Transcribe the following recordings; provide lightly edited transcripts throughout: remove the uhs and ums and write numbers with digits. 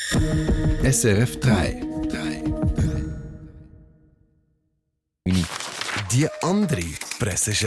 SRF 3. Die andere Presseschau.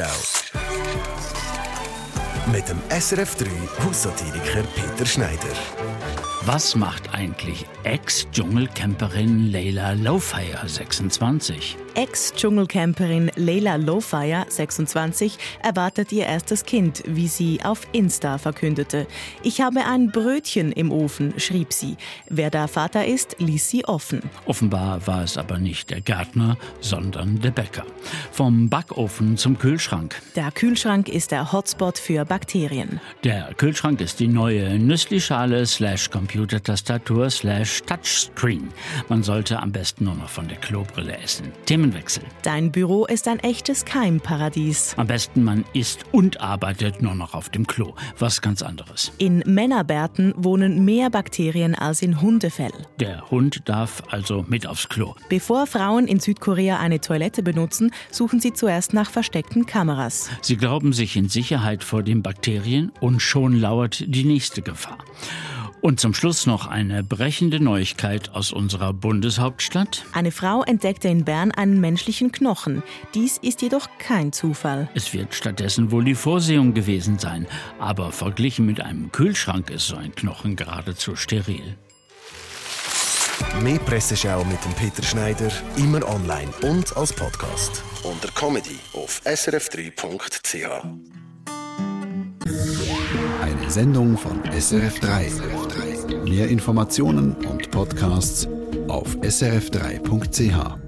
Mit dem SRF 3 Haussatiriker Peter Schneider. Was macht eigentlich Ex-Dschungelcamperin Leila Lowfire, 26? Ex-Dschungelcamperin Leila Lowfire, 26, erwartet ihr erstes Kind, wie sie auf Insta verkündete. Ich habe ein Brötchen im Ofen, schrieb sie. Wer da Vater ist, ließ sie offen. Offenbar war es aber nicht der Gärtner, sondern der Bäcker. Vom Backofen zum Kühlschrank. Der Kühlschrank ist der Hotspot für Bakterien. Der Kühlschrank ist die neue Nüsslischale /Computertastatur/Touchscreen. Man sollte am besten nur noch von der Klobrille essen. Themenwechsel. Dein Büro ist ein echtes Keimparadies. Am besten man isst und arbeitet nur noch auf dem Klo. Was ganz anderes. In Männerbärten wohnen mehr Bakterien als in Hundefell. Der Hund darf also mit aufs Klo. Bevor Frauen in Südkorea eine Toilette benutzen, suchen sie zuerst nach versteckten Kameras. Sie glauben sich in Sicherheit vor den Bakterien und schon lauert die nächste Gefahr. Und zum Schluss noch eine brechende Neuigkeit aus unserer Bundeshauptstadt. Eine Frau entdeckte in Bern einen menschlichen Knochen. Dies ist jedoch kein Zufall. Es wird stattdessen wohl die Vorsehung gewesen sein. Aber verglichen mit einem Kühlschrank ist so ein Knochen geradezu steril. Mehr Presseschau mit dem Peter Schneider, immer online und als Podcast. Unter Comedy auf srf3.ch. Eine Sendung von SRF 3. Mehr Informationen und Podcasts auf srf3.ch.